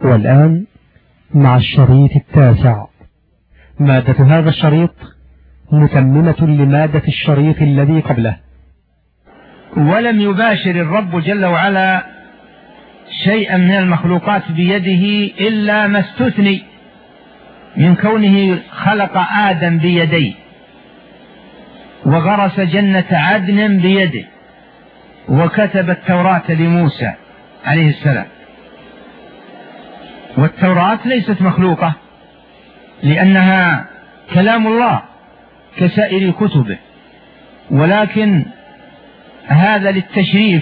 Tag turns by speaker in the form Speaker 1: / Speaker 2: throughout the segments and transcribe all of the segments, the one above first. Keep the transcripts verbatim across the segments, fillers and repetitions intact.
Speaker 1: والآن مع الشريط التاسع. مادة هذا الشريط متممة لمادة الشريط الذي قبله.
Speaker 2: ولم يباشر الرب جل وعلا شيئا من المخلوقات بيده إلا ما استثني من كونه خلق آدم بيديه، وغرس جنة عدن بيده، وكتب التوراة لموسى عليه السلام. والتوراة ليست مخلوقة لأنها كلام الله كسائر كتبه، ولكن هذا للتشريف،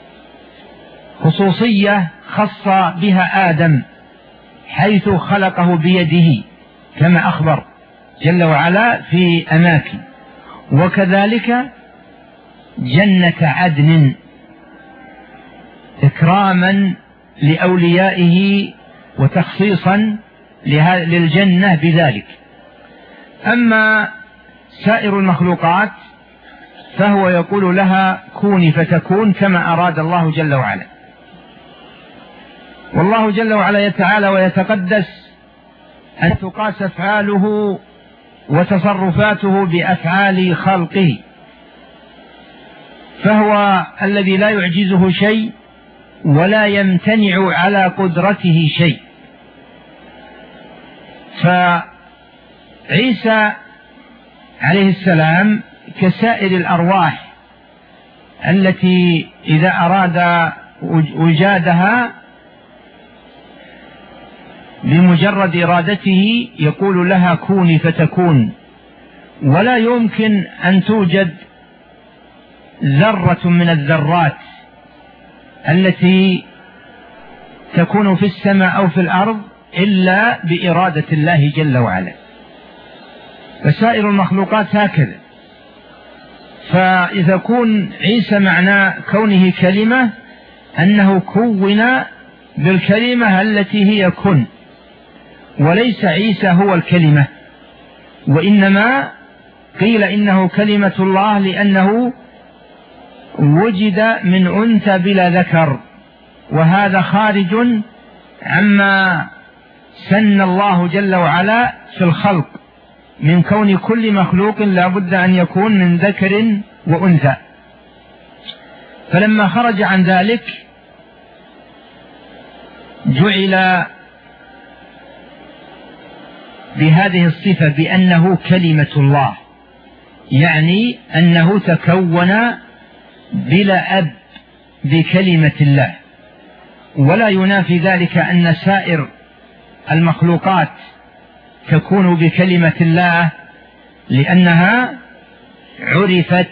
Speaker 2: خصوصية خص بها آدم حيث خلقه بيده كما أخبر جل وعلا في أماكن. وكذلك جنة عدن إكراما لأوليائه وتخصيصا للجنة بذلك. أما سائر المخلوقات فهو يقول لها كوني فتكون كما أراد الله جل وعلا. والله جل وعلا يتعالى ويتقدس أن تقاس أفعاله وتصرفاته بأفعال خلقه، فهو الذي لا يعجزه شيء ولا يمتنع على قدرته شيء. فعيسى عليه السلام كسائر الأرواح التي إذا أراد وجادها بمجرد إرادته يقول لها كوني فتكون، ولا يمكن أن توجد ذرة من الذرات التي تكون في السماء أو في الأرض إلا بإرادة الله جل وعلا. فسائر المخلوقات هكذا. فإذا كون عيسى معنى كونه كلمة أنه كون بالكلمة التي هي كن، وليس عيسى هو الكلمة، وإنما قيل إنه كلمة الله لأنه وجد من أنثى بلا ذكر، وهذا خارج عما سن الله جل وعلا في الخلق من كون كل مخلوق لا بد أن يكون من ذكر وأنثى. فلما خرج عن ذلك جعل بهذه الصفة بأنه كلمة الله، يعني أنه تكون بلا أب بكلمة الله. ولا ينافي ذلك أن سائر المخلوقات تكون بكلمة الله، لأنها عرفت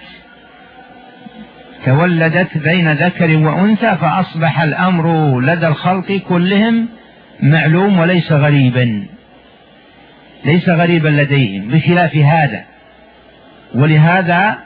Speaker 2: تولدت بين ذكر وأنثى، فأصبح الأمر لدى الخلق كلهم معلوم وليس غريبا، ليس غريبا لديهم بخلاف هذا. ولهذا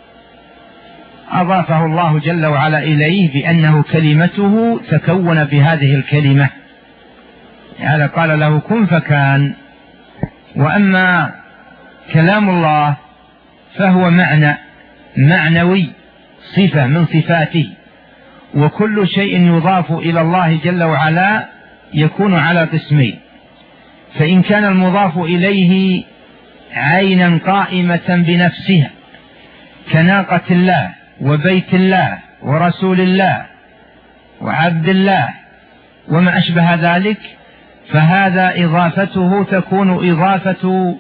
Speaker 2: أضافه الله جل وعلا إليه بأنه كلمته تكون بهذه الكلمة، هذا قال له كن فكان. وأما كلام الله فهو معنى معنوي، صفة من صفاته، وكل شيء يضاف إلى الله جل وعلا يكون على قسمين. فإن كان المضاف إليه عينا قائمة بنفسها كناقة الله وبيت الله ورسول الله وعبد الله وما أشبه ذلك، فهذا إضافته تكون إضافة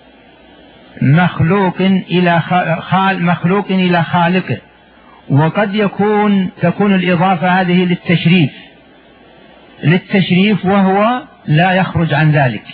Speaker 2: مخلوق إلى خال مخلوق إلى خالقه. وقد يكون تكون الإضافة هذه للتشريف للتشريف وهو لا يخرج عن ذلك،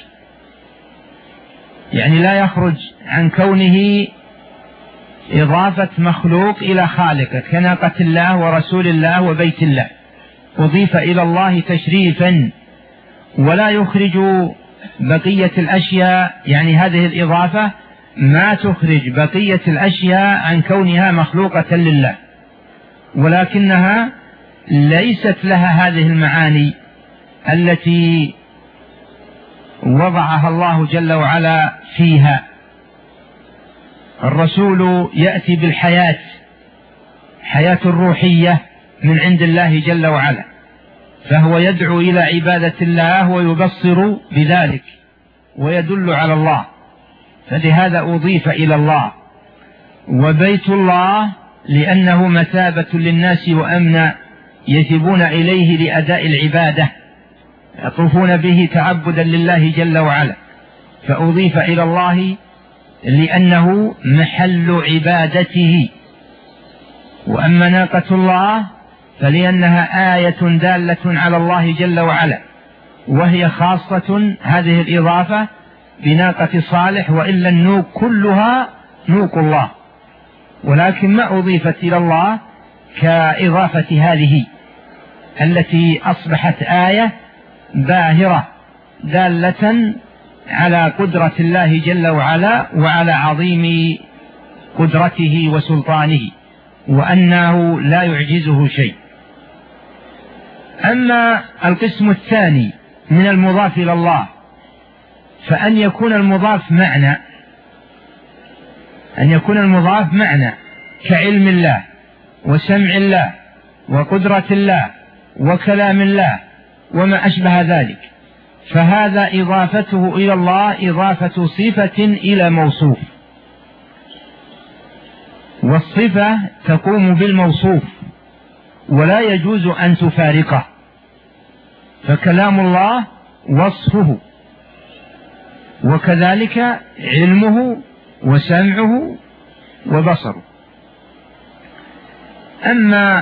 Speaker 2: يعني لا يخرج عن كونه إضافة مخلوق إلى خالقه كناقة الله ورسول الله وبيت الله، أضيف إلى الله تشريفا، ولا يخرج بقية الأشياء، يعني هذه الإضافة ما تخرج بقية الأشياء عن كونها مخلوقة لله، ولكنها ليست لها هذه المعاني التي وضعها الله جل وعلا فيها. الرسول يأتي بالحياة، حياة الروحية من عند الله جل وعلا، فهو يدعو إلى عبادة الله ويبصر بذلك ويدل على الله، فلهذا أضيف إلى الله. وبيت الله لأنه مثابة للناس وأمنا يذهبون إليه لأداء العبادة، يطوفون به تعبدا لله جل وعلا، فأضيف إلى الله لأنه محل عبادته. وأما ناقة الله فلأنها آية دالة على الله جل وعلا، وهي خاصة هذه الإضافة بناقة صالح، وإلا النوق كلها نوق الله، ولكن ما أضيفت إلى الله كإضافة هذه التي أصبحت آية باهرة دالة على قدرة الله جل وعلا وعلى عظيم قدرته وسلطانه، وأنه لا يعجزه شيء. أما القسم الثاني من المضاف إلى الله فأن يكون المضاف معنى، أن يكون المضاف معنى كعلم الله وسمع الله وقدرة الله وكلام الله وما أشبه ذلك، فهذا إضافته إلى الله إضافة صفة إلى موصوف، والصفة تقوم بالموصوف ولا يجوز أن تفارقه، فكلام الله وصفه، وكذلك علمه وسمعه وبصره. أما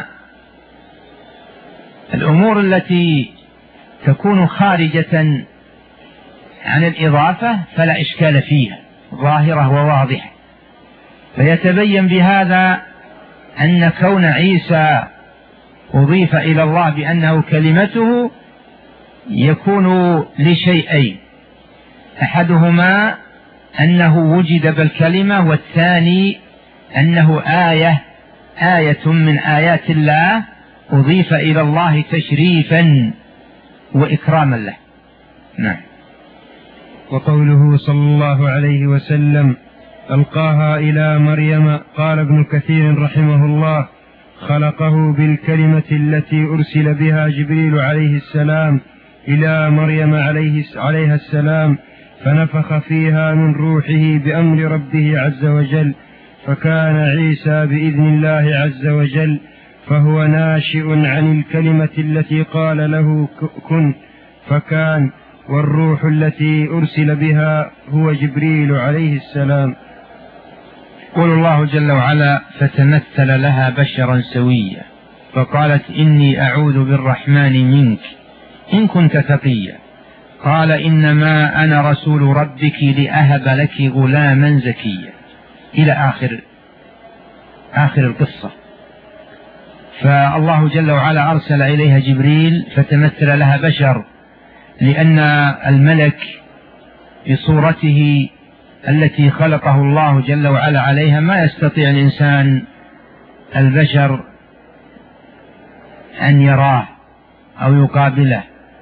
Speaker 2: الأمور التي تكون خارجة عن الإضافة فلا إشكال فيها، ظاهرة وواضحة. فيتبين بهذا أن كون عيسى أضيف إلى الله بأنه كلمته يكون لشيئين، أحدهما أنه وجد بالكلمة، والثاني أنه آية آية من آيات الله أضيف إلى الله تشريفا وإكراما له. نعم.
Speaker 3: وقوله صلى الله عليه وسلم ألقاها إلى مريم، قال ابن كثير رحمه الله خلقه بالكلمة التي أرسل بها جبريل عليه السلام إلى مريم عليها السلام، فنفخ فيها من روحه بأمر ربه عز وجل، فكان عيسى بإذن الله عز وجل، فهو ناشئ عن الكلمة التي قال له كن فكان، والروح التي أرسل بها هو جبريل عليه السلام.
Speaker 2: قول الله جل وعلا فتمثل لها بشرا سويا فقالت إني أعوذ بالرحمن منك إن كنت تقيا، قال إنما أنا رسول ربك لأهب لك غلاما زكيا، إلى آخر آخر القصة. فالله جل وعلا أرسل إليها جبريل فتمثل لها بشر، لأن الملك بصورته التي خلقه الله جل وعلا عليها ما يستطيع الإنسان البشر أن يراه أو يقابله،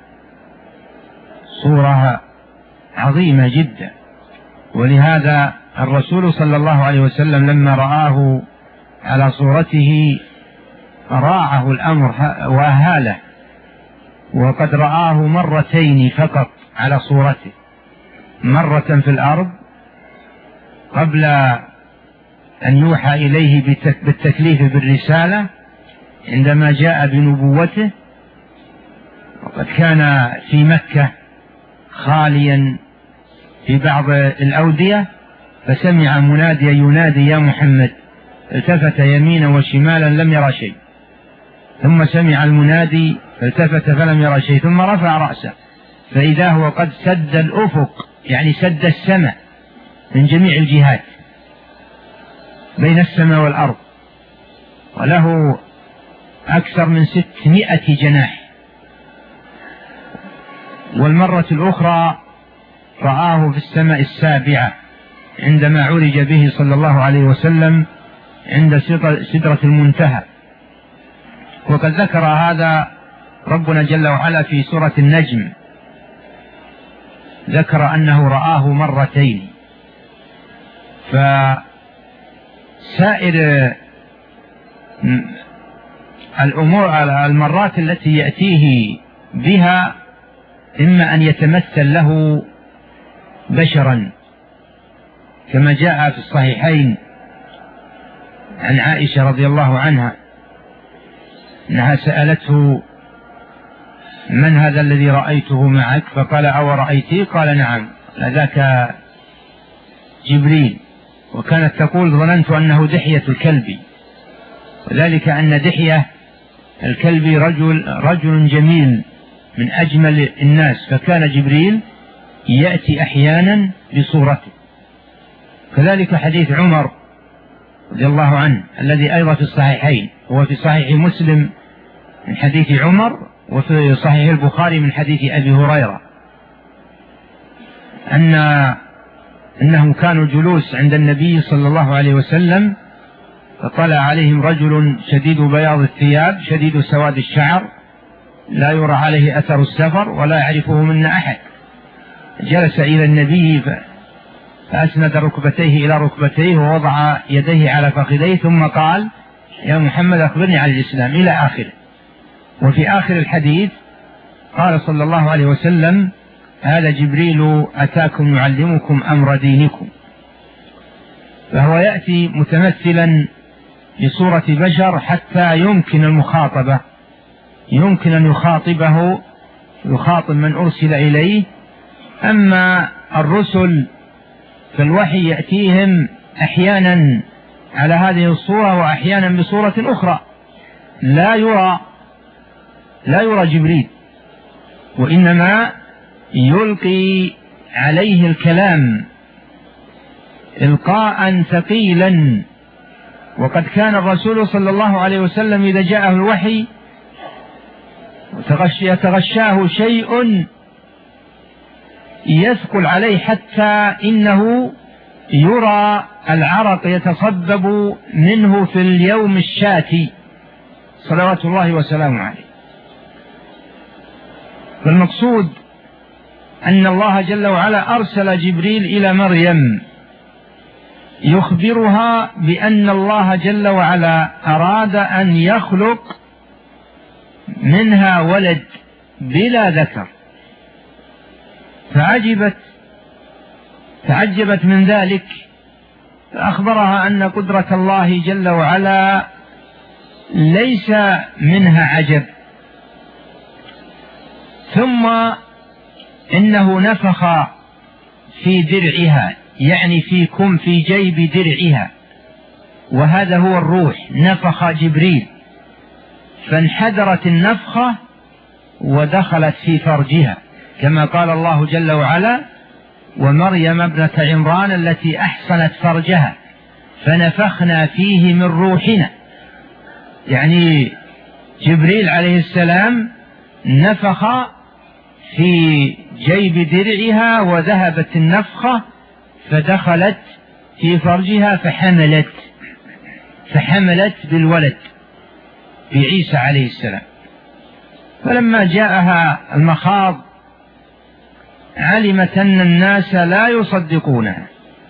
Speaker 2: صورة عظيمة جدا. ولهذا الرسول صلى الله عليه وسلم لما رآه على صورته راعه الأمر وأهاله، وقد رآه مرتين فقط على صورته، مرة في الأرض قبل أن يوحى إليه بالتكليف بالرسالة عندما جاء بنبوته، وقد كان في مكة خاليا في بعض الأودية، فسمع مناديا ينادي يا محمد، التفت يمينا وشمالا لم يرى شيء، ثم سمع المنادي فالتفت فلم يرى شيء، ثم رفع رأسه فإذا هو قد سد الأفق، يعني سد السماء من جميع الجهات بين السماء والأرض، وله أكثر من ستمائة جناح. والمرة الأخرى رآه في السماء السابعة عندما عرج به صلى الله عليه وسلم عند سدرة المنتهى، وقد ذكر هذا ربنا جل وعلا في سورة النجم، ذكر أنه رآه مرتين. فسائر الأمور المرات التي يأتيه بها إما أن يتمثل له بشرا كما جاء في الصحيحين عن عائشة رضي الله عنها أنها سألته: من هذا الذي رأيته معك؟ فقال: أو رأيتي؟ قال: نعم، ذاك جبريل. وكانت تقول: ظننت أنه دحية الكلب، وذلك أن دحية الكلب رجل, رجل جميل من أجمل الناس، فكان جبريل يأتي أحيانا بصورته. كذلك حديث عمر رضي الله عنه الذي أيضا في الصحيحين، هو في صحيح مسلم من حديث عمر، وفي صحيح البخاري من حديث أبي هريرة، أن أنهم كانوا جلوس عند النبي صلى الله عليه وسلم، فطلع عليهم رجل شديد بياض الثياب شديد سواد الشعر لا يرى عليه أثر السفر ولا يعرفه منا أحد. جلس إلى النبي فأسند ركبتيه إلى ركبتيه ووضع يديه على فخذيه، ثم قال: يا محمد أخبرني عن الإسلام، إلى آخره. وفي آخر الحديث قال صلى الله عليه وسلم: هذا جبريل أتاكم يعلمكم أمر دينكم. فهو يأتي متمثلا بصورة بشر حتى يمكن المخاطبة، يمكن أن يخاطبه، يخاطب من أرسل إليه. أما الرسل فالوحي يأتيهم أحيانا على هذه الصورة وأحيانا بصورة أخرى، لا يرى لا يرى جبريل، وإنما يلقي عليه الكلام إلقاء ثقيلا. وقد كان الرسول صلى الله عليه وسلم إذا جاءه الوحي يتغشاه شيء يثقل عليه حتى إنه يرى العرق يتصبب منه في اليوم الشاتي صلوات الله وسلامه عليه. فالمقصود أن الله جل وعلا أرسل جبريل إلى مريم يخبرها بأن الله جل وعلا أراد أن يخلق منها ولد بلا ذكر، فعجبت تعجبت من ذلك، فأخبرها أن قدرة الله جل وعلا ليس منها عجب. ثم إنه نفخ في درعها، يعني في كم في جيب درعها، وهذا هو الروح، نفخ جبريل فانحدرت النفخة ودخلت في فرجها، كما قال الله جل وعلا: ومريم ابنة عمران التي أحصنت فرجها فنفخنا فيه من روحنا. يعني جبريل عليه السلام نفخ في جيب درعها وذهبت النفخة فدخلت في فرجها فحملت فحملت بالولد بعيسى عليه السلام. فلما جاءها المخاض علمت أن الناس لا يصدقونها،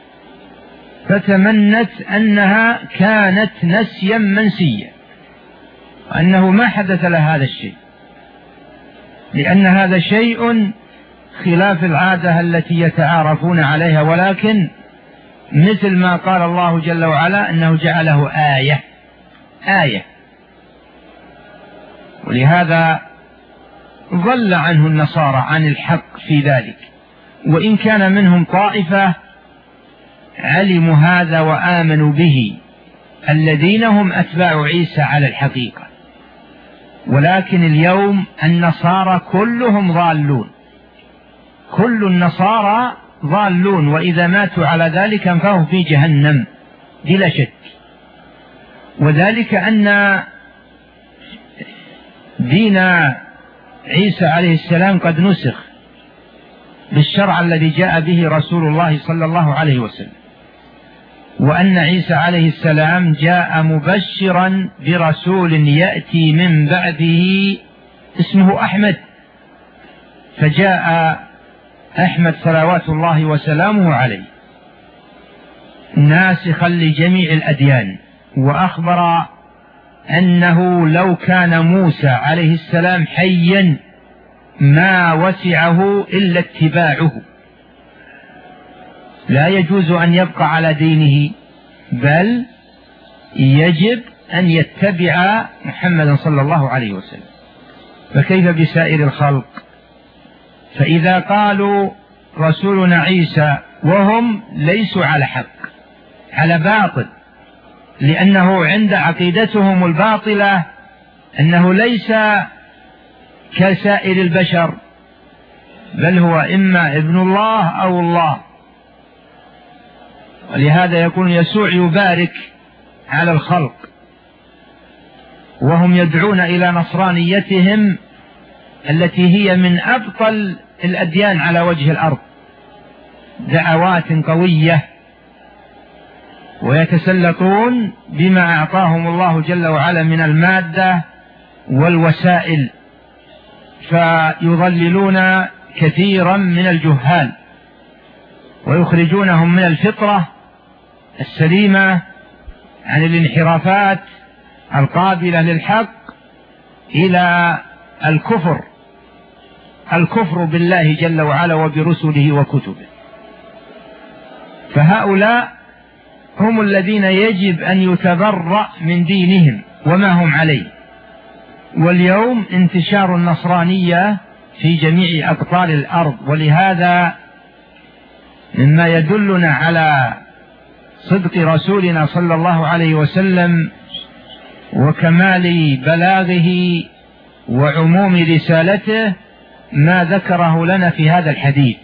Speaker 2: فتمنت أنها كانت نسيا منسيا، وأنه ما حدث لها هذا الشيء، لأن هذا شيء خلاف العادة التي يتعارفون عليها، ولكن مثل ما قال الله جل وعلا أنه جعله آية آية ولهذا ضل عنه النصارى عن الحق في ذلك، وإن كان منهم طائفة علموا هذا وآمنوا به، الذين هم أتباع عيسى على الحقيقة. ولكن اليوم النصارى كلهم ضالون، كل النصارى ضالون، وإذا ماتوا على ذلك فهم في جهنم بلا شك. وذلك أن دين عيسى عليه السلام قد نسخ بالشرع الذي جاء به رسول الله صلى الله عليه وسلم، وأن عيسى عليه السلام جاء مبشرا برسول يأتي من بعده اسمه أحمد، فجاء أحمد صلوات الله وسلامه عليه ناسخا لجميع الأديان، وأخبر أنه لو كان موسى عليه السلام حيا ما وسعه إلا اتباعه، لا يجوز أن يبقى على دينه، بل يجب أن يتبع محمدا صلى الله عليه وسلم. فكيف بسائر الخلق؟ فإذا قالوا رسولنا عيسى وهم ليسوا على حق، على باطل، لأنه عند عقيدتهم الباطلة أنه ليس كسائر البشر، بل هو إما ابن الله أو الله. ولهذا يكون يسوع يبارك على الخلق، وهم يدعون إلى نصرانيتهم التي هي من أبطل الأديان على وجه الأرض، دعوات قوية، ويتسلطون بما أعطاهم الله جل وعلا من المادة والوسائل، فيضللون كثيرا من الجهال ويخرجونهم من الفطرة السليمة عن الانحرافات القابلة للحق إلى الكفر، الكفر بالله جل وعلا وبرسله وكتبه. فهؤلاء هم الذين يجب أن يتبرأ من دينهم وما هم عليه. واليوم انتشار النصرانية في جميع أقطار الأرض، ولهذا مما يدلنا على صدق رسولنا صلى الله عليه وسلم وكمال بلاغه وعموم رسالته ما ذكره لنا في هذا الحديث،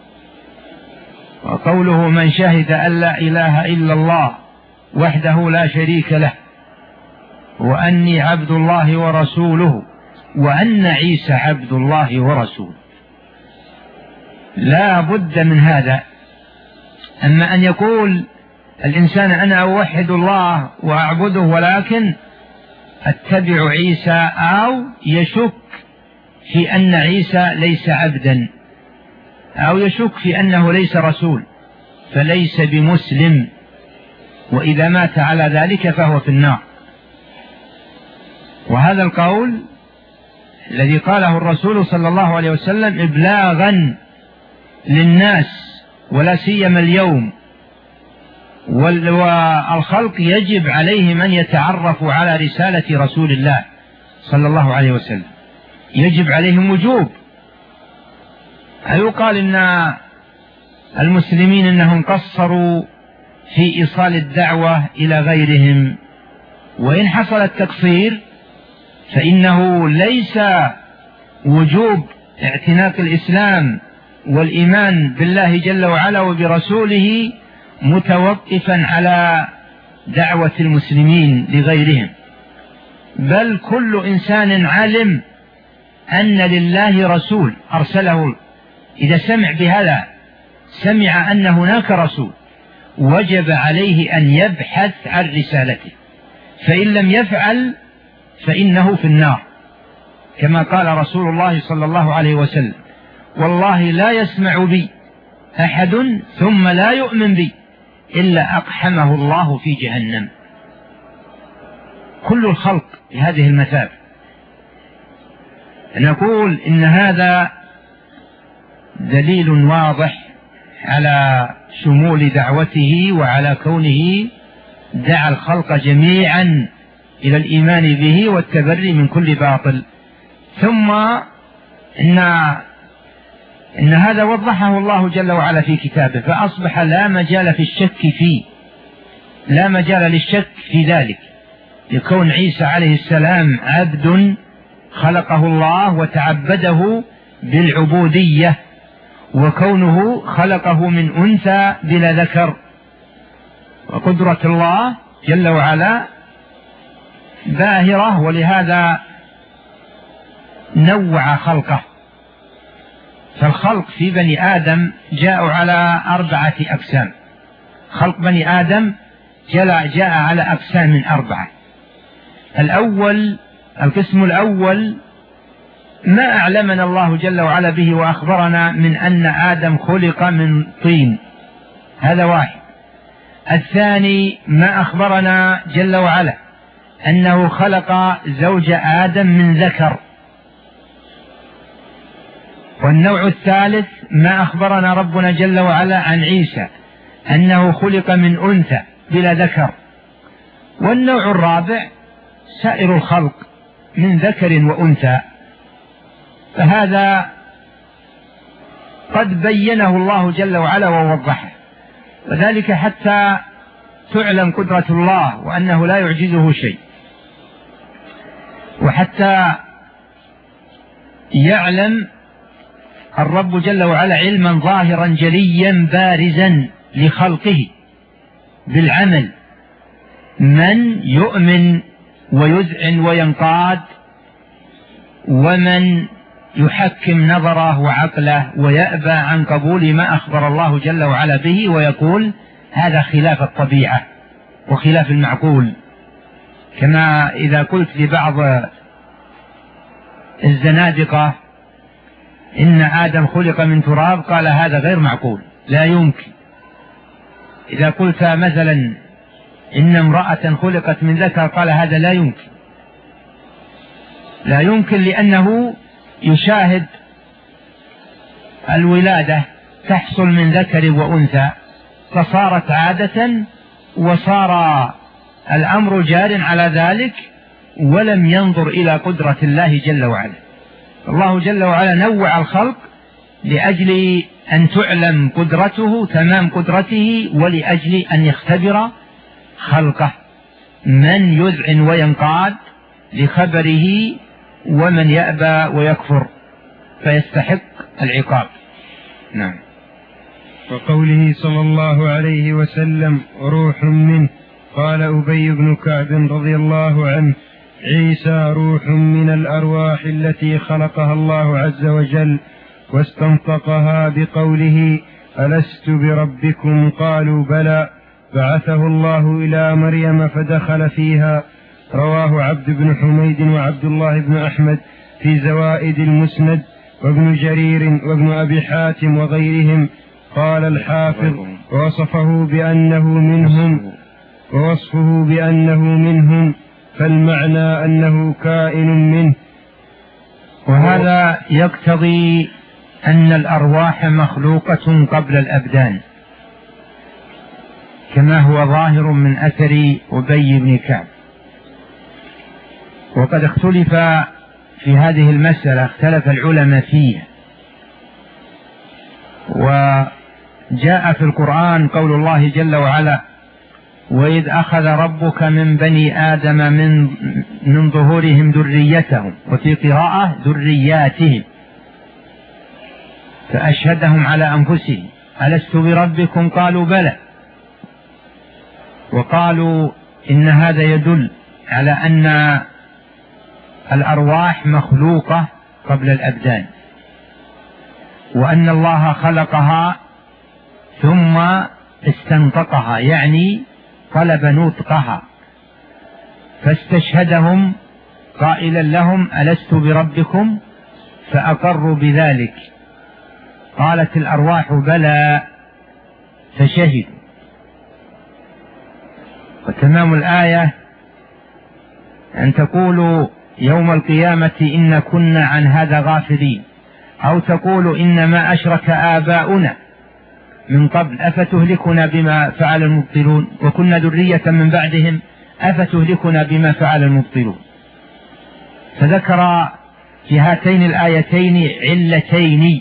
Speaker 2: وقوله: من شهد أن لا إله إلا الله وحده لا شريك له وأني عبد الله ورسوله وأن عيسى عبد الله ورسوله. لا بد من هذا. أما أن يقول الإنسان أنا أوحد الله وأعبده ولكن أتبع عيسى، أو يشك في أن عيسى ليس عبدا، أو يشك في أنه ليس رسول، فليس بمسلم، وإذا مات على ذلك فهو في النار. وهذا القول الذي قاله الرسول صلى الله عليه وسلم إبلاغا للناس، ولا سيما اليوم، والخلق يجب عليهم أن يتعرفوا على رسالة رسول الله صلى الله عليه وسلم، يجب عليهم وجوب. هل يقال إن المسلمين أنهم قصروا في إيصال الدعوة إلى غيرهم؟ وإن حصل التقصير فإنه ليس وجوب اعتناق الإسلام والإيمان بالله جل وعلا وبرسوله متوقفا على دعوة المسلمين لغيرهم، بل كل إنسان علم أن لله رسول أرسله، إذا سمع بهذا، سمع أن هناك رسول، وجب عليه أن يبحث عن رسالته، فإن لم يفعل فإنه في النار، كما قال رسول الله صلى الله عليه وسلم: والله لا يسمع بي أحد ثم لا يؤمن بي إلا أقحمه الله في جهنم. كل الخلق بهذه المثابة. نقول إن هذا دليل واضح على شمول دعوته وعلى كونه دعا الخلق جميعا إلى الإيمان به والتبري من كل باطل. ثم إن, إن هذا وضحه الله جل وعلا في كتابه، فأصبح لا مجال في الشك فيه، لا مجال للشك في ذلك، لكون عيسى عليه السلام عبد خلقه الله وتعبده بالعبودية، وكونه خلقه من أنثى بلا ذكر، وقدرة الله جل وعلا باهرة، ولهذا نوع خلقه. فالخلق في بني آدم جاءوا على أربعة أقسام. خلق بني آدم جاء على أقسام أربعة. الأول، القسم الأول ما أعلمنا الله جل وعلا به وأخبرنا من أن آدم خلق من طين، هذا واحد. الثاني ما أخبرنا جل وعلا أنه خلق زوج آدم من ذكر، والنوع الثالث ما أخبرنا ربنا جل وعلا عن عيسى أنه خلق من أنثى بلا ذكر. والنوع الرابع سائر الخلق من ذكر وأنثى، فهذا قد بينه الله جل وعلا ووضحه، وذلك حتى تعلم قدرة الله وأنه لا يعجزه شيء، وحتى يعلم الرب جل وعلا علما ظاهرا جليا بارزا لخلقه بالعمل، من يؤمن ويذعن وينقاد، ومن يحكم نظره وعقله ويأبى عن قبول ما أخبر الله جل وعلا به، ويقول هذا خلاف الطبيعة وخلاف المعقول. كما إذا قلت لبعض الزنادقة إن آدم خلق من تراب، قال هذا غير معقول لا يمكن. إذا قلت مثلا إن امرأة خلقت من ذكر، قال هذا لا يمكن لا يمكن لأنه يشاهد الولادة تحصل من ذكر وأنثى، فصارت عادة وصار الأمر جار على ذلك، ولم ينظر إلى قدرة الله جل وعلا. الله جل وعلا نوع الخلق لأجل أن تعلم قدرته تمام قدرته، ولأجل أن يختبر خلقه من يذعن وينقاد لخبره، ومن يأبى ويكفر فيستحق العقاب. نعم.
Speaker 3: وقوله صلى الله عليه وسلم روح منه، قال أبي بن كعب رضي الله عنه عيسى روح من الأرواح التي خلقها الله عز وجل، واستنطقها بقوله ألست بربكم قالوا بلى، بعثه الله إلى مريم فدخل فيها. رواه عبد بن حميد وعبد الله بن أحمد في زوائد المسند، وابن جرير وابن أبي حاتم وغيرهم. قال الحافظ ووصفه بأنه منهم ووصفه بأنه منهم فالمعنى أنه كائن منه.
Speaker 2: وهذا يقتضي أن الأرواح مخلوقة قبل الأبدان، كما هو ظاهر من أثر أبي بن كعب. وقد اختلف في هذه المسألة، اختلف العلماء فيها. وجاء في القرآن قول الله جل وعلا وإذ أخذ ربك من بني آدم من, من ظهورهم ذريتهم، وفي قراءة ذرياتهم، فأشهدهم على أنفسهم ألست بربكم قالوا بلى، وقالوا إن هذا يدل على أن الأرواح مخلوقة قبل الأبدان، وأن الله خلقها ثم استنطقها، يعني طلب نطقها، فاستشهدهم قائلا لهم ألست بربكم، فأقروا بذلك. قالت الأرواح بلى فشهدوا. وتمام الآية أن تقولوا يوم القيامة إن كنا عن هذا غافلين، أو تقولوا إنما أشرك آباؤنا من قبل أفتهلكنا بما فعل المبطلون وكنا ذرية من بعدهم أفتهلكنا بما فعل المبطلون. فذكر في هاتين الآيتين علتين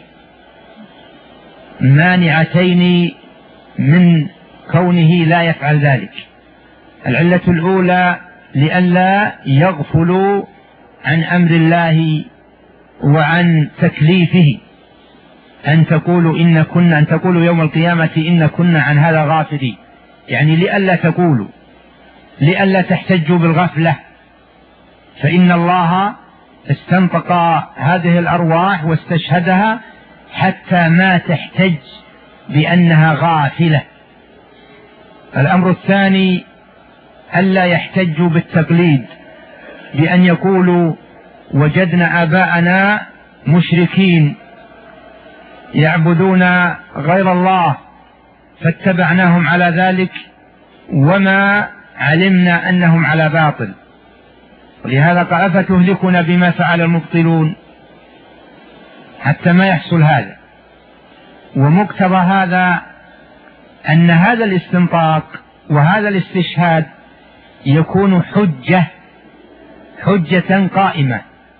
Speaker 2: مانعتين من كونه لا يفعل ذلك. العلة الأولى لئلا يغفلوا عن أمر الله وعن تكليفه، أن تقولوا إن كنا أن تقولوا يوم القيامة إن كنا عن هذا غافلين، يعني لئلا تقولوا، لئلا تحتجوا بالغفلة، فإن الله استنطق هذه الأرواح واستشهدها حتى ما تحتج بأنها غافلة. الأمر الثاني ألا يحتجوا بالتقليد بأن يقولوا وجدنا آباءنا مشركين يعبدون غير الله فاتبعناهم على ذلك وما علمنا أنهم على باطل، ولهذا قال أفتهلكنا بما فعل المبطلون. حتى ما يحصل هذا. ومقتضى هذا أن هذا الاستنطاق وهذا الاستشهاد يكون حجة حجة قائمة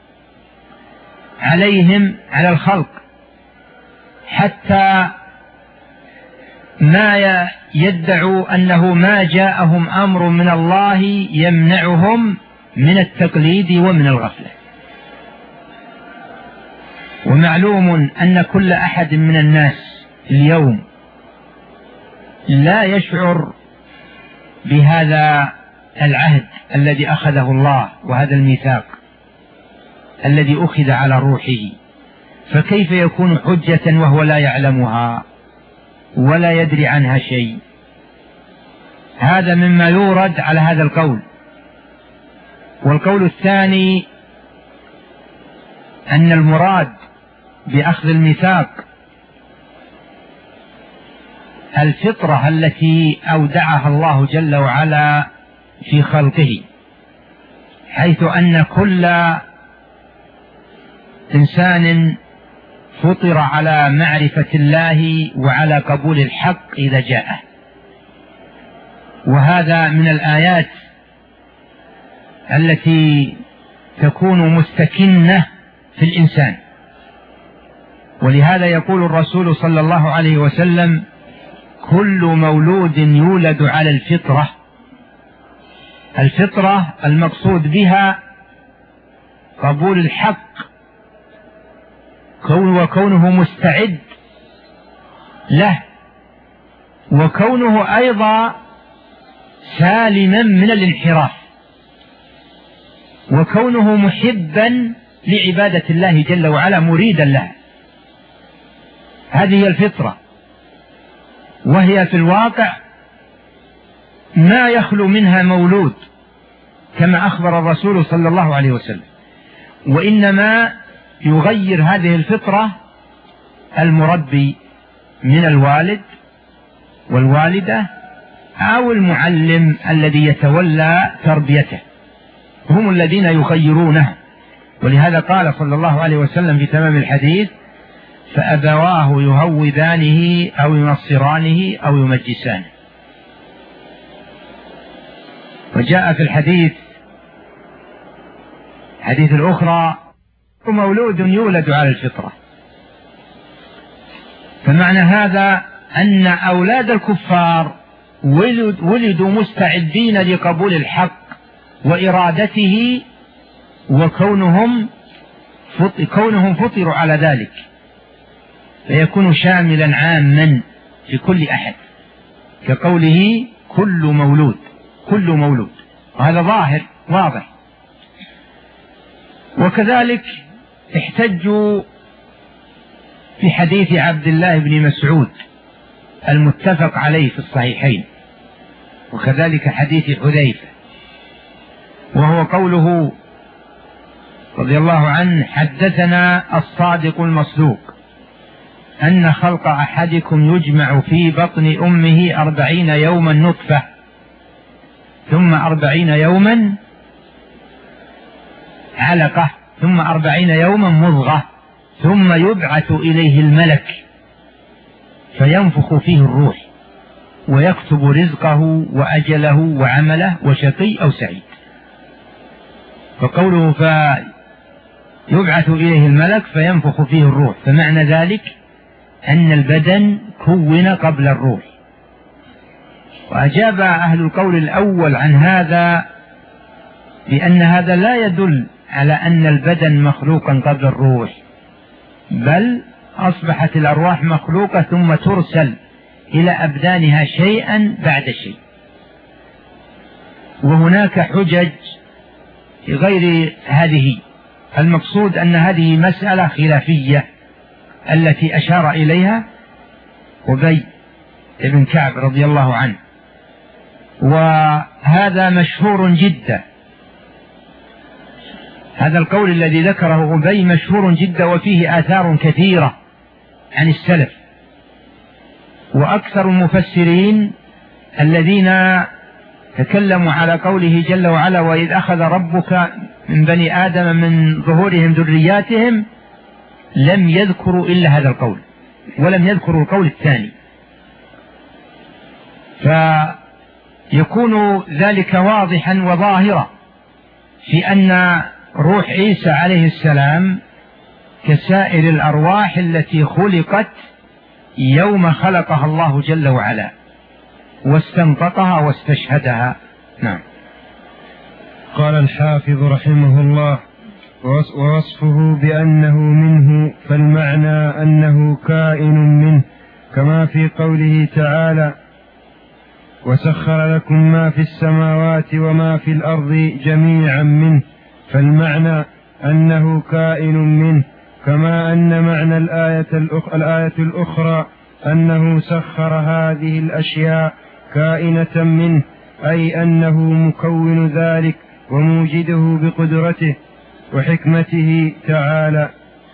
Speaker 2: عليهم على الخلق، حتى ما يدعوا أنه ما جاءهم أمر من الله يمنعهم من التقليد ومن الغفلة. ومعلوم أن كل أحد من الناس اليوم لا يشعر بهذا العهد الذي أخذه الله وهذا الميثاق الذي أخذ على روحه، فكيف يكون حجة وهو لا يعلمها ولا يدري عنها شيء؟ هذا مما يورد على هذا القول. والقول الثاني أن المراد بأخذ الميثاق الفطرة التي أودعها الله جل وعلا في خلقه، حيث أن كل إنسان فطر على معرفة الله وعلى قبول الحق إذا جاءه. وهذا من الآيات التي تكون مستكنة في الإنسان. ولهذا يقول الرسول صلى الله عليه وسلم: كل مولود يولد على الفطرة. الفطرة المقصود بها قبول الحق وكونه مستعد له، وكونه أيضا سالما من الانحراف، وكونه محبا لعبادة الله جل وعلا مريدا لها. هذه هي الفطرة، وهي في الواقع ما يخلو منها مولود كما أخبر الرسول صلى الله عليه وسلم، وإنما يغير هذه الفطرة المربي من الوالد والوالدة أو المعلم الذي يتولى تربيته، هم الذين يغيرونها. ولهذا قال صلى الله عليه وسلم في تمام الحديث: فأبواه يهودانه أو ينصرانه أو يمجسانه. وجاء في الحديث حديث الأخرى: مولود يولد على الفطرة. فمعنى هذا أن أولاد الكفار ولد ولدوا مستعدين لقبول الحق وإرادته، وكونهم كونهم فطروا على ذلك، فيكون شاملا عاما في كل أحد، كقوله: كل مولود كل مولود، وهذا ظاهر واضح. وكذلك احتجوا في حديث عبد الله بن مسعود المتفق عليه في الصحيحين، وكذلك حديث حذيفة، وهو قوله رضي الله عنه: حدثنا الصادق المصدوق أن خلق أحدكم يجمع في بطن أمه أربعين يوما نطفة، ثم أربعين يوما علقة، ثم أربعين يوما مضغة، ثم يبعث إليه الملك فينفخ فيه الروح ويكتب رزقه وأجله وعمله وشقي أو سعيد. فقوله فيبعث إليه الملك فينفخ فيه الروح، فمعنى ذلك أن البدن كون قبل الروح. وأجاب أهل القول الأول عن هذا بأن هذا لا يدل على أن البدن مخلوقا قبل الروح، بل أصبحت الأرواح مخلوقة ثم ترسل إلى أبدانها شيئا بعد شيء. وهناك حجج غير هذه. المقصود أن هذه مسألة خلافية التي أشار إليها أبي بن كعب رضي الله عنه، وهذا مشهور جدا. هذا القول الذي ذكره أبي مشهور جدا، وفيه آثار كثيرة عن السلف. وأكثر المفسرين الذين تكلموا على قوله جل وعلا: وإذ أخذ ربك من بني آدم من ظهورهم ذرياتهم، لم يذكروا إلا هذا القول ولم يذكروا القول الثاني، فيكون ذلك واضحا وظاهرا في أن روح عيسى عليه السلام كسائر الأرواح التي خلقت يوم خلقها الله جل وعلا واستنطقها واستشهدها. نعم.
Speaker 3: قال الحافظ رحمه الله: ووصفه بأنه منه، فالمعنى أنه كائن منه، كما في قوله تعالى: وسخر لكم ما في السماوات وما في الأرض جميعا منه، فالمعنى أنه كائن منه، كما أن معنى الآية, الأخ... الآية الأخرى أنه سخر هذه الأشياء كائنة منه، أي أنه مكون ذلك وموجده بقدرته وحكمته تعالى.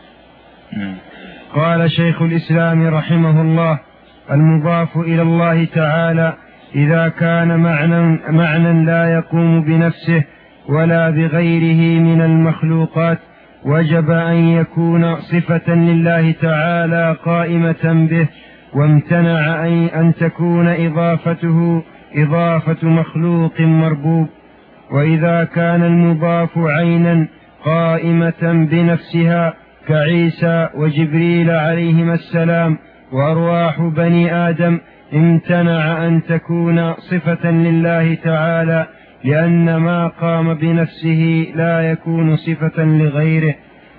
Speaker 3: قال شيخ الإسلام رحمه الله: المضاف إلى الله تعالى إذا كان معنى, معنى لا يقوم بنفسه ولا بغيره من المخلوقات وجب أن يكون صفة لله تعالى قائمة به، وامتنع أن تكون إضافته إضافة مخلوق مربوب. وإذا كان المضاف عينا قائمة بنفسها كعيسى وجبريل عليهما السلام وأرواح بني آدم، امتنع أن تكون صفة لله تعالى، لأن ما قام بنفسه لا يكون صفة لغيره.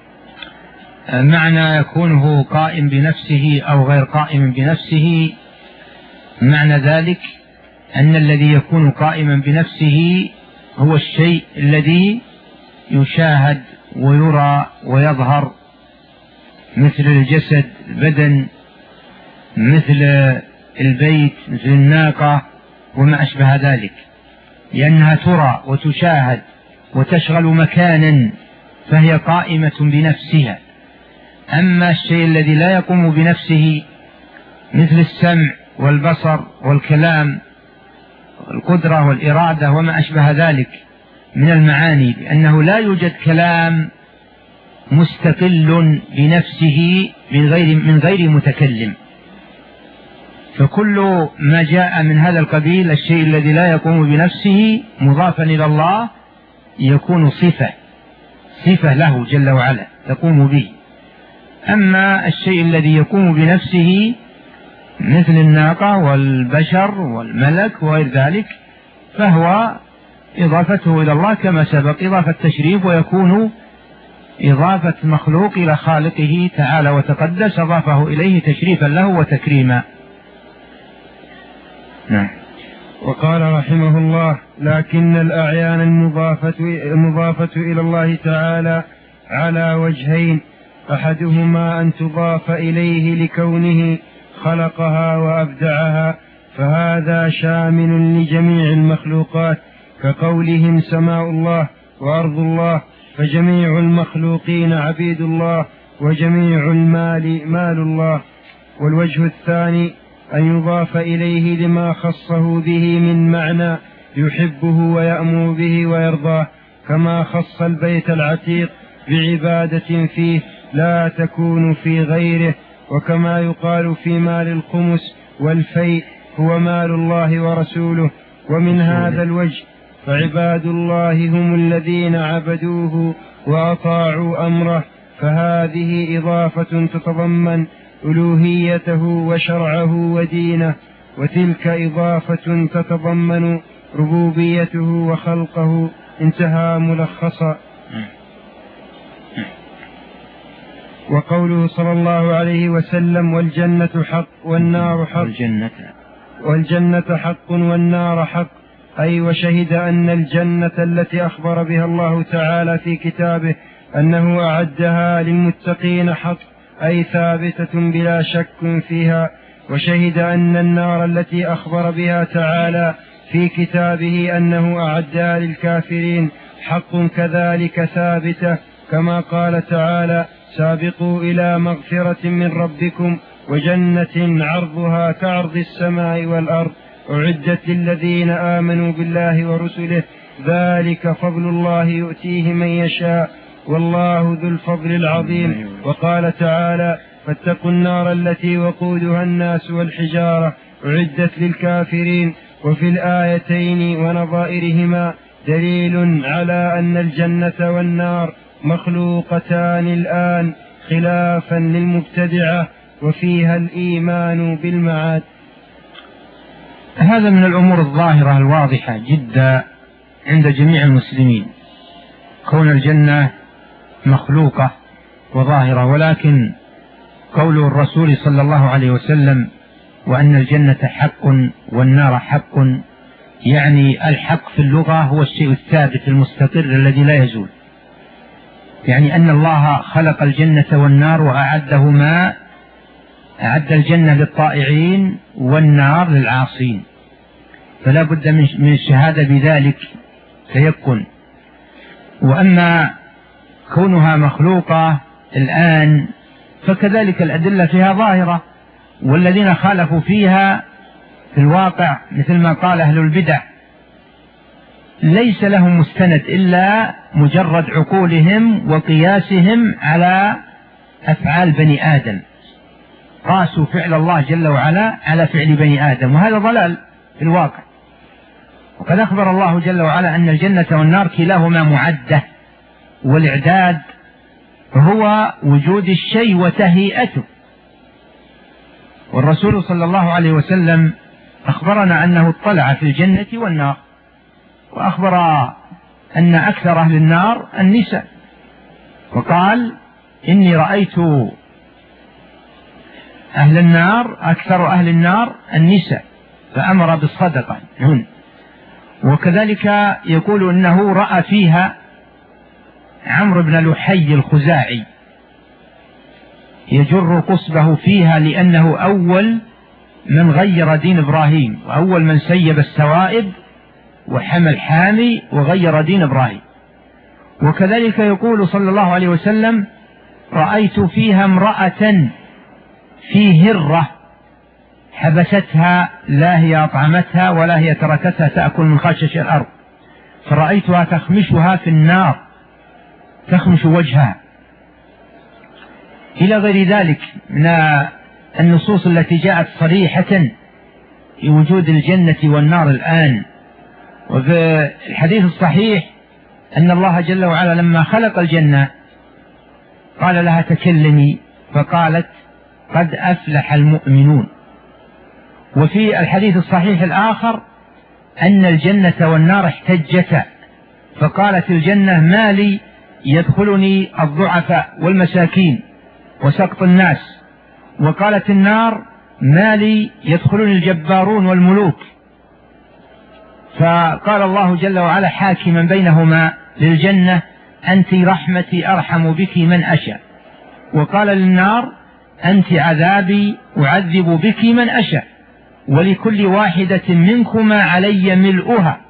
Speaker 2: معنى يكونه قائم بنفسه أو غير قائم بنفسه، معنى ذلك أن الذي يكون قائما بنفسه هو الشيء الذي يشاهد ويرى ويظهر، مثل الجسد، البدن، مثل البيت، مثل الناقة وما أشبه ذلك، لأنها ترى وتشاهد وتشغل مكانا فهي قائمة بنفسها. أما الشيء الذي لا يقوم بنفسه مثل السمع والبصر والكلام والقدرة والإرادة وما أشبه ذلك من المعاني، لأنه لا يوجد كلام مستقل بنفسه من غير من غير متكلم، فكل ما جاء من هذا القبيل الشيء الذي لا يقوم بنفسه مضافا إلى الله يكون صفة صفة له جل وعلا تقوم به. أما الشيء الذي يقوم بنفسه مثل الناقة والبشر والملك وغير ذلك فهو إضافته إلى الله كما سبق إضافة تشريف، ويكون إضافة مخلوق إلى خالقه تعالى وتقدس أضافه إليه تشريفا له وتكريما.
Speaker 3: نعم. وقال رحمه الله: لكن الأعيان المضافة, المضافة إلى الله تعالى على وجهين، أحدهما أن تضاف إليه لكونه خلقها وأبدعها، فهذا شامل لجميع المخلوقات، كقولهم سماء الله وأرض الله، فجميع المخلوقين عبيد الله وجميع المال مال الله. والوجه الثاني أن يضاف إليه لما خصه به من معنى يحبه ويأمر به ويرضاه، كما خص البيت العتيق بعبادة فيه لا تكون في غيره، وكما يقال في مال الخمس والفيء هو مال الله ورسوله. ومن هذا الوجه فعباد الله هم الذين عبدوه وأطاعوا أمره، فهذه إضافة تتضمن ألوهيته وشرعه ودينه، وتلك إضافة تتضمن ربوبيته وخلقه. انتهى ملخصا. وقوله صلى الله عليه وسلم: والجنة حق والنار حق،
Speaker 2: والجنة,
Speaker 3: والجنة حق والنار حق، أي وشهد أن الجنة التي أخبر بها الله تعالى في كتابه أنه أعدها للمتقين حق، أي ثابتة بلا شك فيها. وشهد أن النار التي أخبر بها تعالى في كتابه أنه أعدها للكافرين حق كذلك ثابتة، كما قال تعالى: سابقوا إلى مغفرة من ربكم وجنة عرضها كعرض السماء والأرض أعدت للذين آمنوا بالله ورسله ذلك فضل الله يؤتيه من يشاء والله ذو الفضل العظيم. وقال تعالى: فاتقوا النار التي وقودها الناس والحجارة أعدت للكافرين. وفي الآيتين ونظائرهما دليل على أن الجنة والنار مخلوقتان الآن خلافا للمبتدعة، وفيها الإيمان بالمعاد.
Speaker 2: هذا من الأمور الظاهرة الواضحة جدا عند جميع المسلمين، كون الجنة مخلوقة وظاهرة، ولكن قول الرسول صلى الله عليه وسلم: وأن الجنة حق والنار حق، يعني الحق في اللغة هو الشيء الثابت المستقر الذي لا يزول، يعني أن الله خلق الجنة والنار وأعدهما، أعد الجنة للطائعين والنار للعاصين، فلا بد من الشهادة بذلك تيقن. وأما كونها مخلوقة الآن فكذلك الأدلة فيها ظاهرة، والذين خالفوا فيها في الواقع مثل ما قال أهل البدع ليس لهم مستند إلا مجرد عقولهم وقياسهم على أفعال بني آدم، قاسوا فعل الله جل وعلا على فعل بني آدم، وهذا ضلال في الواقع. وقد أخبر الله جل وعلا أن الجنة والنار كلاهما معدة، والإعداد هو وجود الشيء وتهيئته، والرسول صلى الله عليه وسلم أخبرنا أنه اطلع في الجنة والنار، وأخبر أن أكثر أهل النار النساء، وقال: إني رأيت أهل النار أكثر أهل النار النساء، فأمر بالصدقة هن. وكذلك يقول إنه رأى فيها عمرو بن لحي الخزاعي يجر قصبه فيها، لأنه أول من غير دين إبراهيم، وأول من سيب السوائب وحمى الحامي وغير دين إبراهيم. وكذلك يقول صلى الله عليه وسلم: رأيت فيها امرأة في هرة حبستها، لا هي أطعمتها ولا هي تركتها تأكل من خشش الأرض، فرأيتها تخمشها في النار، تخمش وجهها، إلى غير ذلك من النصوص التي جاءت صريحة بوجود الجنة والنار الآن. وفي الحديث الصحيح أن الله جل وعلا لما خلق الجنة قال لها: تكلمي، فقالت: قد أفلح المؤمنون. وفي الحديث الصحيح الآخر أن الجنة والنار احتجتا، فقالت الجنة: ما لي يدخلني الضعفاء والمساكين وسقط الناس، وقالت النار: ما لي يدخلني الجبارون والملوك. فقال الله جل وعلا حاكما بينهما للجنة: أنت رحمتي أرحم بك من أشاء، وقال للنار: أنت عذابي أعذب بك من أشاء، ولكل واحدة منكما علي ملؤها.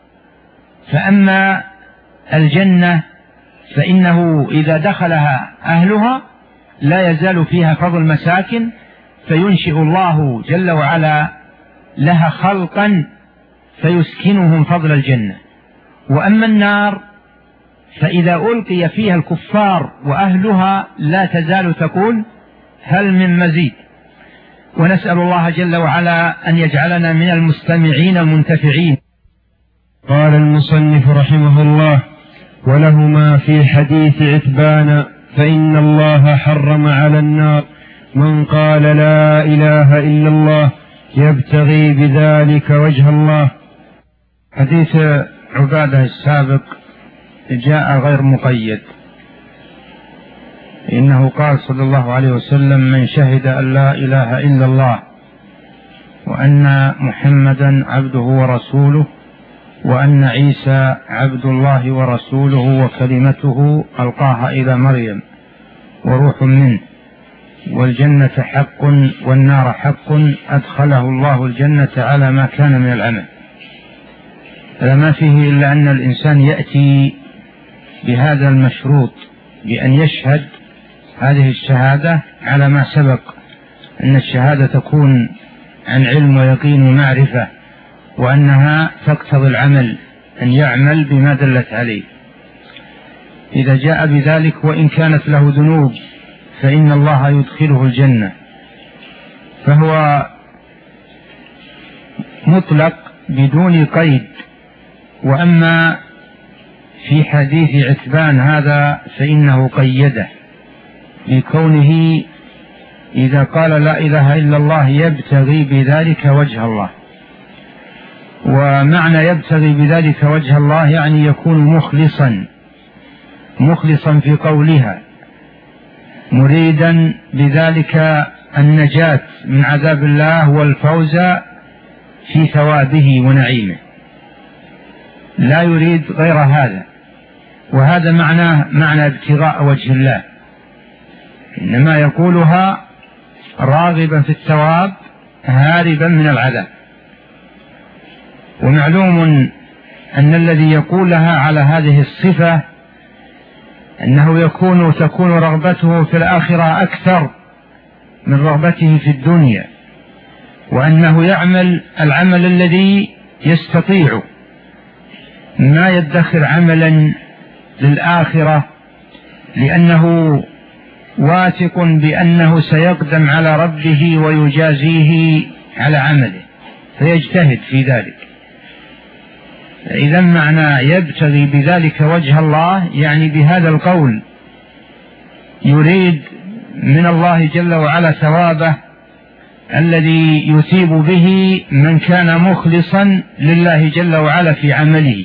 Speaker 2: فأما الجنة فإنه إذا دخلها أهلها لا يزال فيها فضل مساكن، فينشئ الله جل وعلا لها خلقا فيسكنهم فضل الجنة. وأما النار فإذا ألقي فيها الكفار وأهلها لا تزال تقول: هل من مزيد. ونسأل الله جل وعلا أن يجعلنا من المستمعين المنتفعين.
Speaker 3: قال المصنف رحمه الله: ولهما في حديث عتبان: فإن الله حرم على النار من قال لا إله إلا الله يبتغي بذلك وجه الله.
Speaker 2: حديث عبادة السابق جاء غير مقيد، إنه قال صلى الله عليه وسلم: من شهد أن لا إله إلا الله وأن محمدا عبده ورسوله وأن عيسى عبد الله ورسوله وكلمته ألقاها إلى مريم وروح منه، والجنة حق والنار حق، أدخله الله الجنة على ما كان من العمل. هذا ما فيه إلا أن الإنسان يأتي بهذا المشروط، بأن يشهد هذه الشهادة على ما سبق، أن الشهادة تكون عن علم ويقين ومعرفة، وأنها تقتضي العمل، أن يعمل بما دلت عليه. إذا جاء بذلك وإن كانت له ذنوب فإن الله يدخله الجنة، فهو مطلق بدون قيد. وأما في حديث عتبان هذا فإنه قيده بكونه إذا قال لا إله إلا الله يبتغي بذلك وجه الله. ومعنى يبتغي بذلك وجه الله يعني يكون مخلصا مخلصا في قولها، مريدا بذلك النجاة من عذاب الله والفوز في ثوابه ونعيمه، لا يريد غير هذا. وهذا معناه معنى ابتغاء وجه الله، إنما يقولها راغبا في الثواب هاربا من العذاب. ومعلوم أن الذي يقولها على هذه الصفة أنه يكون تكون رغبته في الآخرة أكثر من رغبته في الدنيا، وأنه يعمل العمل الذي يستطيع، ما يدخر عملا للآخرة، لأنه واثق بأنه سيقدم على ربه ويجازيه على عمله فيجتهد في ذلك. إذا معنى يبتغي بذلك وجه الله يعني بهذا القول يريد من الله جل وعلا ثوابه الذي يثيب به من كان مخلصا لله جل وعلا في عمله.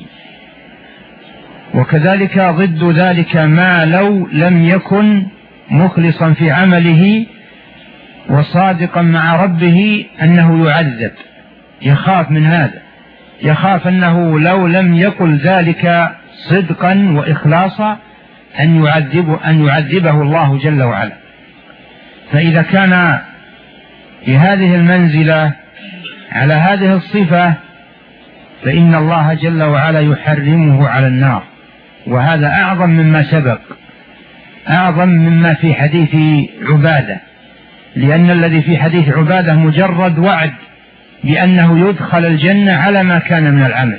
Speaker 2: وكذلك ضد ذلك ما لو لم يكن مخلصا في عمله وصادقا مع ربه أنه يعذب، يخاف من هذا، يخاف أنه لو لم يقل ذلك صدقا وإخلاصا أن يعذب أن يعذبه الله جل وعلا. فإذا كان في هذه المنزلة على هذه الصفة فإن الله جل وعلا يحرمه على النار، وهذا أعظم مما سبق، أعظم مما في حديث عبادة، لأن الذي في حديث عبادة مجرد وعد بأنه يدخل الجنة على ما كان من العمل.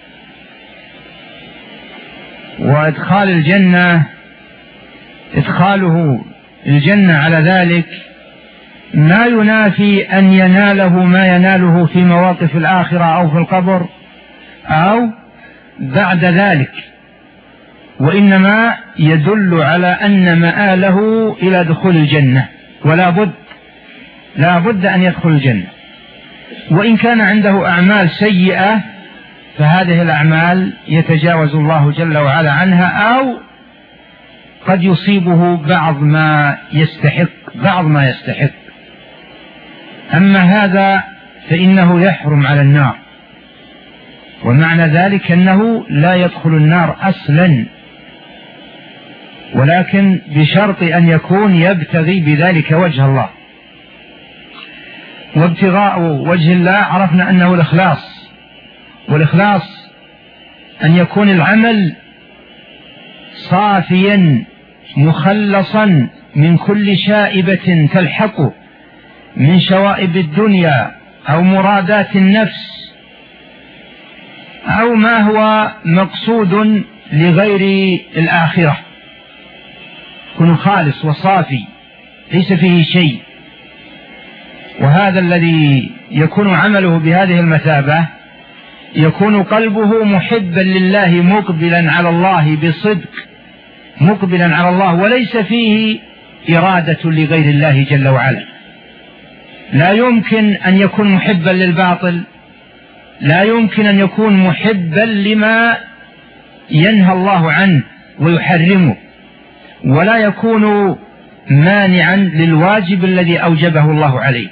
Speaker 2: وإدخال الجنة إدخاله الجنة على ذلك ما ينافي أن يناله ما يناله في مواقف الآخرة أو في القبر أو بعد ذلك، وإنما يدل على أن مآله إلى دخول الجنة، ولا بد لا بد أن يدخل الجنة. وإن كان عنده أعمال سيئة فهذه الأعمال يتجاوز الله جل وعلا عنها، أو قد يصيبه بعض ما يستحق بعض ما يستحق أما هذا فإنه يحرم على النار، ومعنى ذلك أنه لا يدخل النار أصلا، ولكن بشرط أن يكون يبتغي بذلك وجه الله. وابتغاء وجه الله عرفنا أنه الإخلاص، والإخلاص أن يكون العمل صافيا مخلصا من كل شائبة تلحقه من شوائب الدنيا أو مرادات النفس أو ما هو مقصود لغير الآخرة، يكون خالص وصافي ليس فيه شيء. وهذا الذي يكون عمله بهذه المثابة يكون قلبه محبا لله مقبلا على الله بصدق، مقبلا على الله وليس فيه إرادة لغير الله جل وعلا. لا يمكن أن يكون محبا للباطل، لا يمكن أن يكون محبا لما ينهى الله عنه ويحرمه، ولا يكون مانعا للواجب الذي أوجبه الله عليه،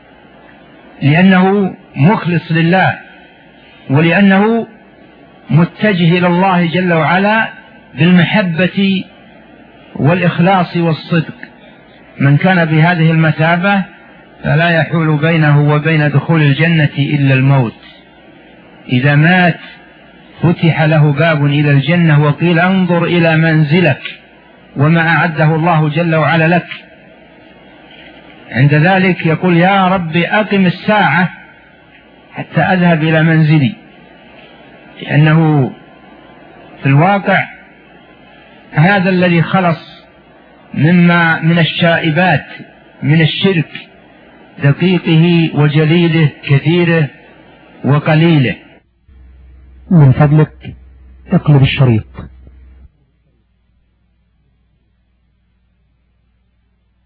Speaker 2: لأنه مخلص لله ولأنه متجه إلى الله جل وعلا بالمحبة والإخلاص والصدق. من كان بهذه المثابة فلا يحول بينه وبين دخول الجنة إلا الموت. إذا مات فتح له باب إلى الجنة وقيل انظر إلى منزلك وما أعده الله جل وعلا لك. عند ذلك يقول يا رب أقم الساعة حتى أذهب إلى منزلي، لأنه في الواقع هذا الذي خلص مما من الشائبات من الشرك، دقيقه وجليله، كثيره وقليله.
Speaker 1: من فضلك اقلب الشريط.